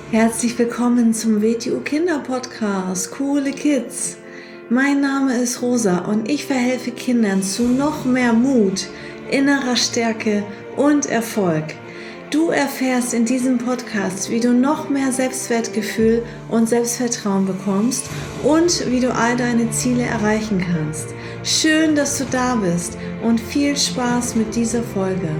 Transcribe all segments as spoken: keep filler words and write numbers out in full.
Herzlich willkommen zum W T U Kinder Podcast, Coole Kids. Mein Name ist Rosa und ich verhelfe Kindern zu noch mehr Mut, innerer Stärke und Erfolg. Du erfährst in diesem Podcast, wie du noch mehr Selbstwertgefühl und Selbstvertrauen bekommst und wie du all deine Ziele erreichen kannst. Schön, dass du da bist und viel Spaß mit dieser Folge.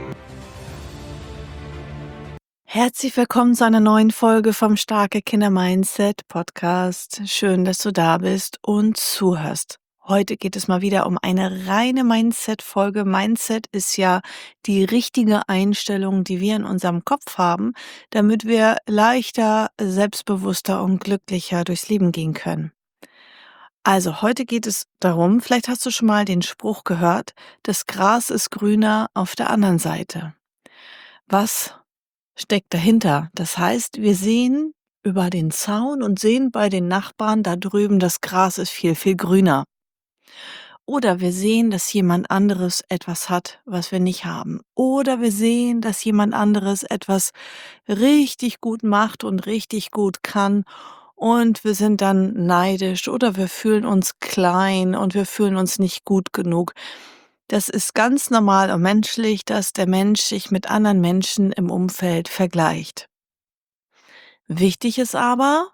Herzlich willkommen zu einer neuen Folge vom Starke Kinder Mindset Podcast. Schön, dass du da bist und zuhörst. Heute geht es mal wieder um eine reine Mindset-Folge. Mindset ist ja die richtige Einstellung, die wir in unserem Kopf haben, damit wir leichter, selbstbewusster und glücklicher durchs Leben gehen können. Also heute geht es darum, vielleicht hast du schon mal den Spruch gehört, das Gras ist grüner auf der anderen Seite. Was steckt dahinter? Das heißt, wir sehen über den Zaun und sehen bei den Nachbarn da drüben, das Gras ist viel, viel grüner. Oder wir sehen, dass jemand anderes etwas hat, was wir nicht haben. Oder wir sehen, dass jemand anderes etwas richtig gut macht und richtig gut kann. Und wir sind dann neidisch oder wir fühlen uns klein und wir fühlen uns nicht gut genug. Das ist ganz normal und menschlich, dass der Mensch sich mit anderen Menschen im Umfeld vergleicht. Wichtig ist aber,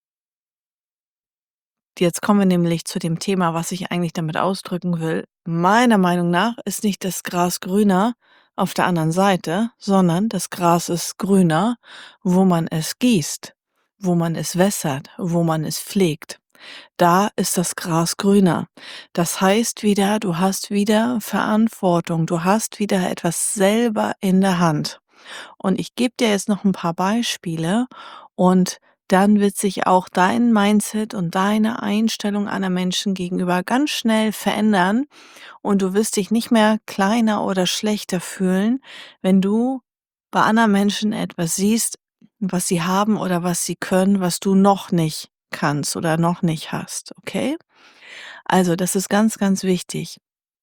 jetzt kommen wir nämlich zu dem Thema, was ich eigentlich damit ausdrücken will. Meiner Meinung nach ist nicht das Gras grüner auf der anderen Seite, sondern das Gras ist grüner, wo man es gießt, wo man es wässert, wo man es pflegt. Da ist das Gras grüner. Das heißt wieder, du hast wieder Verantwortung, du hast wieder etwas selber in der Hand. Und ich gebe dir jetzt noch ein paar Beispiele und dann wird sich auch dein Mindset und deine Einstellung anderen Menschen gegenüber ganz schnell verändern und du wirst dich nicht mehr kleiner oder schlechter fühlen, wenn du bei anderen Menschen etwas siehst, was sie haben oder was sie können, was du noch nicht kannst oder noch nicht hast, okay? Also, das ist ganz, ganz wichtig.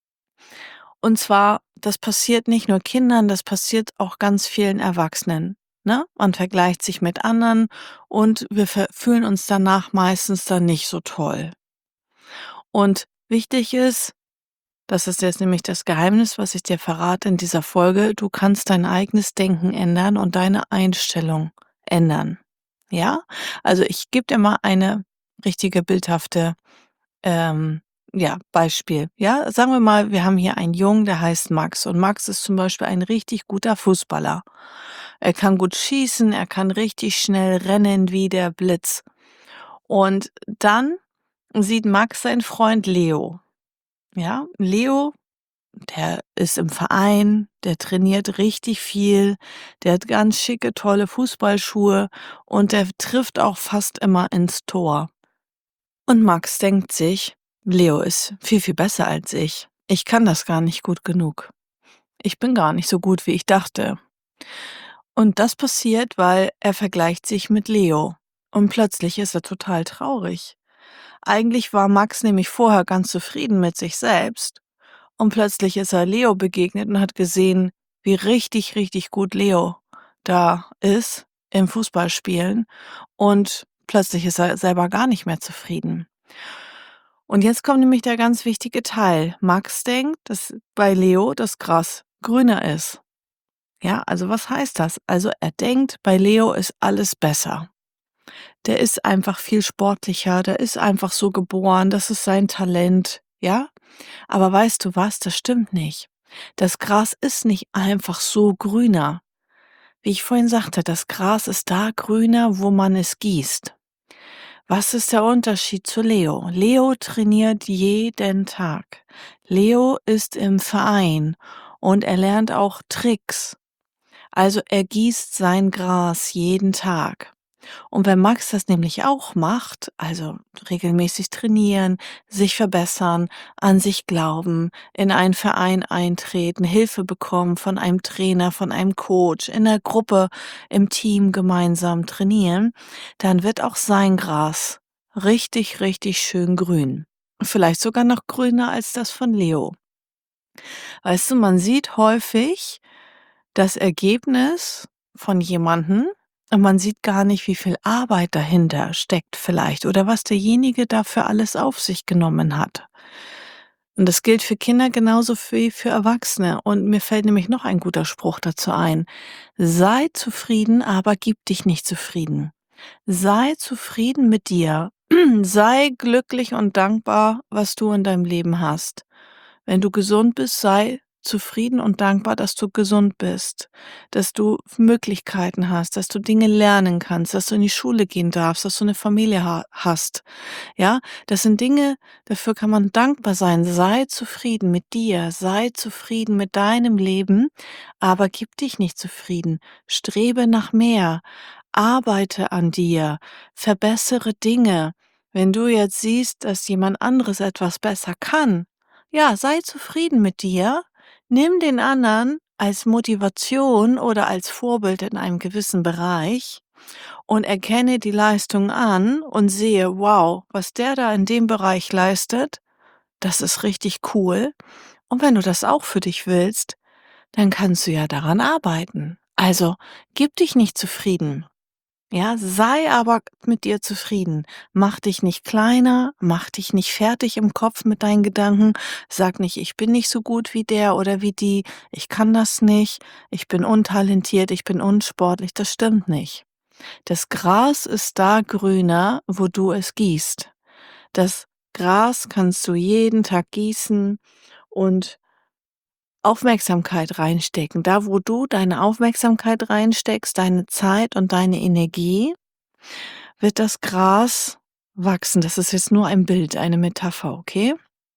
Und zwar, das passiert nicht nur Kindern, das passiert auch ganz vielen Erwachsenen, ne? Man vergleicht sich mit anderen und wir ver fühlen uns danach meistens dann nicht so toll. Und wichtig ist, das ist jetzt nämlich das Geheimnis, was ich dir verrate in dieser Folge, du kannst dein eigenes Denken ändern und deine Einstellung ändern. Ja? Also, ich gebe dir mal eine richtige bildhafte ähm, ja, Beispiel. Ja, sagen wir mal, wir haben hier einen Jungen, der heißt Max und Max ist zum Beispiel ein richtig guter Fußballer. Er kann gut schießen, er kann richtig schnell rennen wie der Blitz. Und dann sieht Max seinen Freund Leo. Ja, Leo, der ist im Verein, der trainiert richtig viel, der hat ganz schicke, tolle Fußballschuhe und der trifft auch fast immer ins Tor. Und Max denkt sich, Leo ist viel, viel besser als ich. Ich kann das gar nicht gut genug. Ich bin gar nicht so gut, wie ich dachte. Und das passiert, weil er vergleicht sich mit Leo. Und plötzlich ist er total traurig. Eigentlich war Max nämlich vorher ganz zufrieden mit sich selbst. Und plötzlich ist er Leo begegnet und hat gesehen, wie richtig, richtig gut Leo da ist im Fußballspielen. Und plötzlich ist er selber gar nicht mehr zufrieden. Und jetzt kommt nämlich der ganz wichtige Teil. Max denkt, dass bei Leo das Gras grüner ist. Ja, also was heißt das? Also er denkt, bei Leo ist alles besser. Der ist einfach viel sportlicher, der ist einfach so geboren, das ist sein Talent, ja? Aber weißt du was, das stimmt nicht. Das Gras ist nicht einfach so grüner. Wie ich vorhin sagte, das Gras ist da grüner, wo man es gießt. Was ist der Unterschied zu Leo? Leo trainiert jeden Tag. Leo ist im Verein und er lernt auch Tricks. Also er gießt sein Gras jeden Tag. Und wenn Max das nämlich auch macht, also regelmäßig trainieren, sich verbessern, an sich glauben, in einen Verein eintreten, Hilfe bekommen von einem Trainer, von einem Coach, in der Gruppe, im Team gemeinsam trainieren, dann wird auch sein Gras richtig, richtig schön grün. Vielleicht sogar noch grüner als das von Leo. Weißt du, man sieht häufig das Ergebnis von jemandem, Und man sieht gar nicht, wie viel Arbeit dahinter steckt vielleicht oder was derjenige dafür alles auf sich genommen hat. Und das gilt für Kinder genauso wie für Erwachsene. Und mir fällt nämlich noch ein guter Spruch dazu ein. Sei zufrieden, aber gib dich nicht zufrieden. Sei zufrieden mit dir. Sei glücklich und dankbar, was du in deinem Leben hast. Wenn du gesund bist, sei zufrieden und dankbar, dass du gesund bist, dass du Möglichkeiten hast, dass du Dinge lernen kannst, dass du in die Schule gehen darfst, dass du eine Familie ha hast. Ja, das sind Dinge, dafür kann man dankbar sein. Sei zufrieden mit dir, sei zufrieden mit deinem Leben, aber gib dich nicht zufrieden. Strebe nach mehr, arbeite an dir, verbessere Dinge. Wenn du jetzt siehst, dass jemand anderes etwas besser kann, ja, sei zufrieden mit dir, nimm den anderen als Motivation oder als Vorbild in einem gewissen Bereich und erkenne die Leistung an und sehe, wow, was der da in dem Bereich leistet, das ist richtig cool. Und wenn du das auch für dich willst, dann kannst du ja daran arbeiten. Also gib dich nicht zufrieden. Ja, sei aber mit dir zufrieden. Mach dich nicht kleiner, mach dich nicht fertig im Kopf mit deinen Gedanken. Sag nicht, ich bin nicht so gut wie der oder wie die, ich kann das nicht, ich bin untalentiert, ich bin unsportlich. Das stimmt nicht. Das Gras ist da grüner, wo du es gießt. Das Gras kannst du jeden Tag gießen und Aufmerksamkeit reinstecken. Da, wo du deine Aufmerksamkeit reinsteckst, deine Zeit und deine Energie, wird das Gras wachsen. Das ist jetzt nur ein Bild, eine Metapher, okay?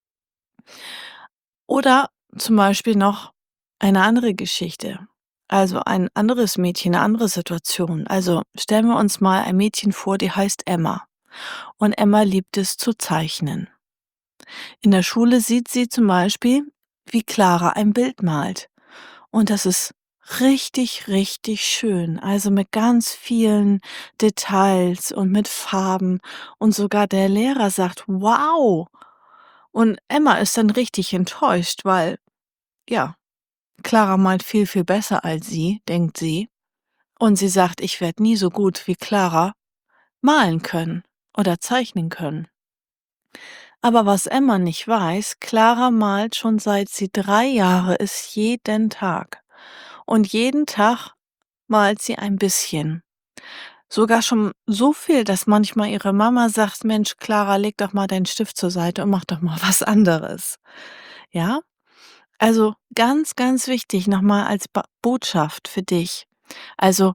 Oder zum Beispiel noch eine andere Geschichte. Also ein anderes Mädchen, eine andere Situation. Also stellen wir uns mal ein Mädchen vor, die heißt Emma. Und Emma liebt es zu zeichnen. In der Schule sieht sie zum Beispiel, wie Clara ein Bild malt. Und das ist richtig, richtig schön. Also mit ganz vielen Details und mit Farben. Und sogar der Lehrer sagt, wow. Und Emma ist dann richtig enttäuscht, weil, ja, Clara malt viel, viel besser als sie, denkt sie. Und sie sagt, ich werde nie so gut wie Clara malen können oder zeichnen können. Aber was Emma nicht weiß, Clara malt schon seit sie drei Jahre ist jeden Tag. Und jeden Tag malt sie ein bisschen. Sogar schon so viel, dass manchmal ihre Mama sagt, Mensch, Clara, leg doch mal deinen Stift zur Seite und mach doch mal was anderes. Ja? Also ganz, ganz wichtig nochmal als Ba- Botschaft für dich. Also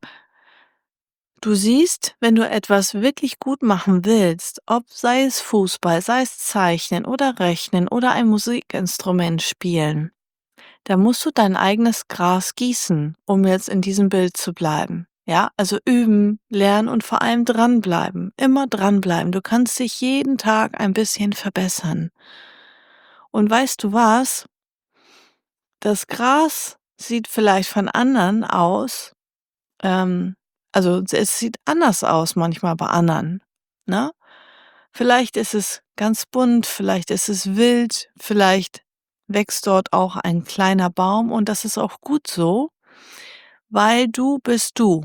du siehst, wenn du etwas wirklich gut machen willst, ob sei es Fußball, sei es Zeichnen oder Rechnen oder ein Musikinstrument spielen, da musst du dein eigenes Gras gießen, um jetzt in diesem Bild zu bleiben. Ja, also üben, lernen und vor allem dranbleiben. Immer dranbleiben. Du kannst dich jeden Tag ein bisschen verbessern. Und weißt du was? Das Gras sieht vielleicht von anderen aus, ähm, also es sieht anders aus manchmal bei anderen, ne? Vielleicht ist es ganz bunt, vielleicht ist es wild, vielleicht wächst dort auch ein kleiner Baum und das ist auch gut so, weil du bist du.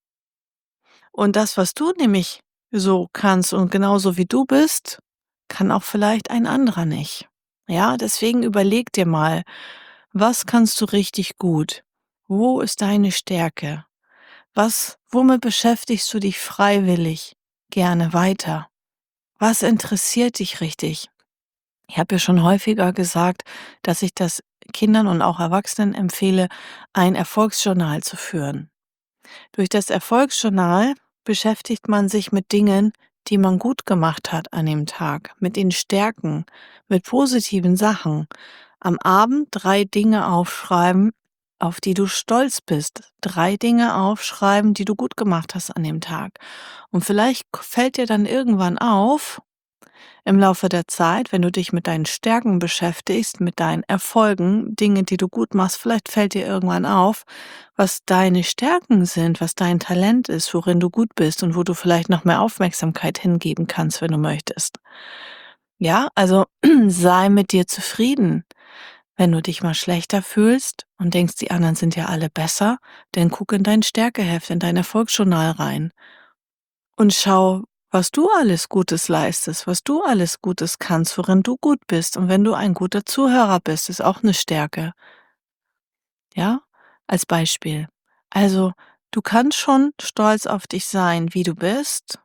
Und das, was du nämlich so kannst und genauso wie du bist, kann auch vielleicht ein anderer nicht. Ja, deswegen überleg dir mal, was kannst du richtig gut? Wo ist deine Stärke? Was, womit beschäftigst du dich freiwillig gerne weiter? Was interessiert dich richtig? Ich habe ja schon häufiger gesagt, dass ich das Kindern und auch Erwachsenen empfehle, ein Erfolgsjournal zu führen. Durch das Erfolgsjournal beschäftigt man sich mit Dingen, die man gut gemacht hat an dem Tag, mit den Stärken, mit positiven Sachen. Am Abend drei Dinge aufschreiben, auf die du stolz bist. Drei Dinge aufschreiben, die du gut gemacht hast an dem Tag. Und vielleicht fällt dir dann irgendwann auf, im Laufe der Zeit, wenn du dich mit deinen Stärken beschäftigst, mit deinen Erfolgen, Dinge, die du gut machst, vielleicht fällt dir irgendwann auf, was deine Stärken sind, was dein Talent ist, worin du gut bist und wo du vielleicht noch mehr Aufmerksamkeit hingeben kannst, wenn du möchtest. Ja, also sei mit dir zufrieden. Wenn du dich mal schlechter fühlst und denkst, die anderen sind ja alle besser, dann guck in dein Stärkeheft, in dein Erfolgsjournal rein und schau, was du alles Gutes leistest, was du alles Gutes kannst, worin du gut bist. Und wenn du ein guter Zuhörer bist, ist auch eine Stärke, ja? Als Beispiel. Also, du kannst schon stolz auf dich sein, wie du bist.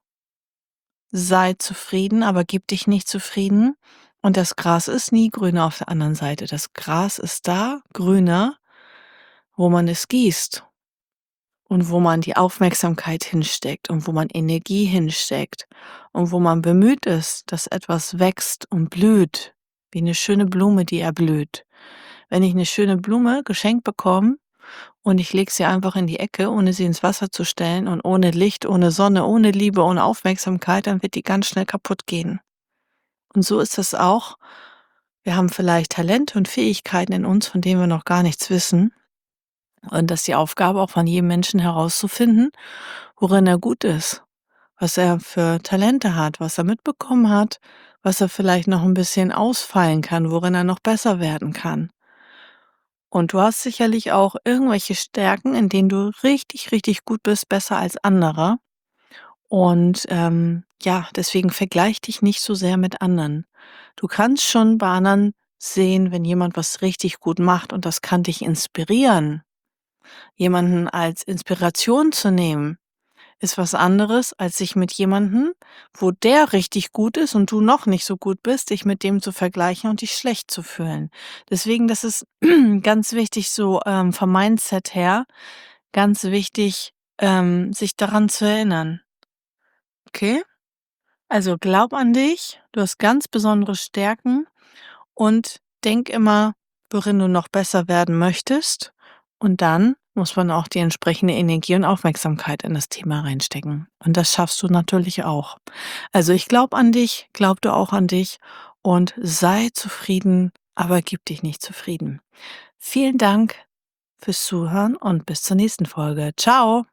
Sei zufrieden, aber gib dich nicht zufrieden. Und das Gras ist nie grüner auf der anderen Seite. Das Gras ist da grüner, wo man es gießt und wo man die Aufmerksamkeit hinsteckt und wo man Energie hinsteckt und wo man bemüht ist, dass etwas wächst und blüht, wie eine schöne Blume, die erblüht. Wenn ich eine schöne Blume geschenkt bekomme und ich lege sie einfach in die Ecke, ohne sie ins Wasser zu stellen und ohne Licht, ohne Sonne, ohne Liebe, ohne Aufmerksamkeit, dann wird die ganz schnell kaputt gehen. Und so ist es auch. Wir haben vielleicht Talente und Fähigkeiten in uns, von denen wir noch gar nichts wissen. Und das ist die Aufgabe auch von jedem Menschen herauszufinden, worin er gut ist, was er für Talente hat, was er mitbekommen hat, was er vielleicht noch ein bisschen ausfeilen kann, worin er noch besser werden kann. Und du hast sicherlich auch irgendwelche Stärken, in denen du richtig, richtig gut bist, besser als andere. Und, ähm, ja, deswegen vergleich dich nicht so sehr mit anderen. Du kannst schon bei anderen sehen, wenn jemand was richtig gut macht und das kann dich inspirieren. Jemanden als Inspiration zu nehmen, ist was anderes, als sich mit jemandem, wo der richtig gut ist und du noch nicht so gut bist, dich mit dem zu vergleichen und dich schlecht zu fühlen. Deswegen, das ist ganz wichtig, so, ähm, vom Mindset her, ganz wichtig, ähm, sich daran zu erinnern. Okay? Also glaub an dich, du hast ganz besondere Stärken und denk immer, worin du noch besser werden möchtest. Und dann muss man auch die entsprechende Energie und Aufmerksamkeit in das Thema reinstecken. Und das schaffst du natürlich auch. Also ich glaube an dich, glaub du auch an dich und sei zufrieden, aber gib dich nicht zufrieden. Vielen Dank fürs Zuhören und bis zur nächsten Folge. Ciao!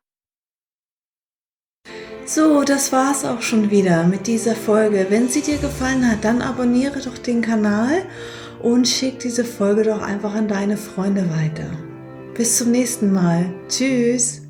So, das war's auch schon wieder mit dieser Folge. Wenn sie dir gefallen hat, dann abonniere doch den Kanal und schick diese Folge doch einfach an deine Freunde weiter. Bis zum nächsten Mal. Tschüss!